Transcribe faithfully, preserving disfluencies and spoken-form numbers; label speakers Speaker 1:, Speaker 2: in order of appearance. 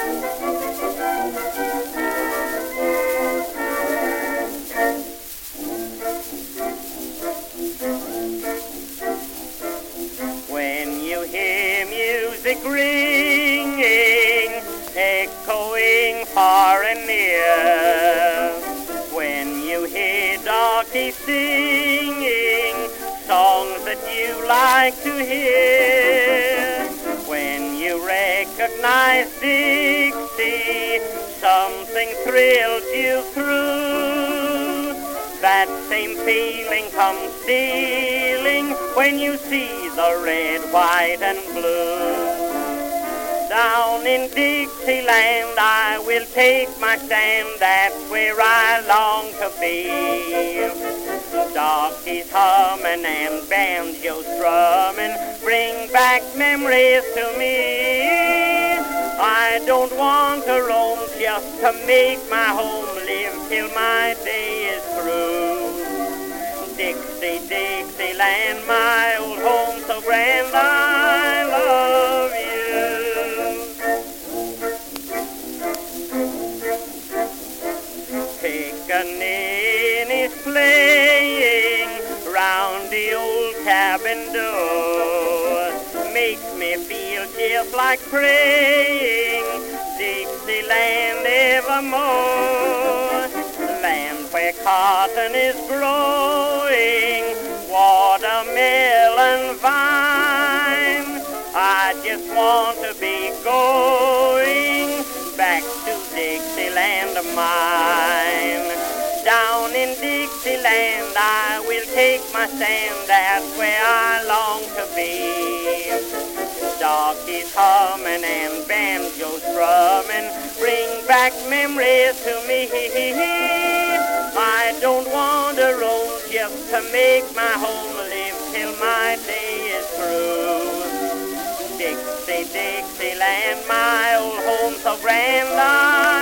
Speaker 1: When you hear music ringing, echoing far and near, when you hear darkies singing songs that you like to hear, when you recognize Dixie, something thrills you through. That same feeling comes stealing when you see the red, white, and blue. Down in Dixieland I will take my stand, that's where I long to be. Darkies humming and banjos strumming bring back memories to me. I don't want to roam just to make my home, live till my day is through. Dixie, Dixieland, my old home so grand, I love you. Pickaninny is playing round the old cabin door, makes me feel just like praying, Dixieland evermore. Land where cotton is growing, watermelon vine, I just want to be going back to Dixieland of mine. Down in Dixieland I will take my stand, that's where I long to be. Darkies humming and banjos strumming bring back memories to me. I don't want to roam just to make my home, live till my day is through. Dixie, Dixieland, my old home so grand.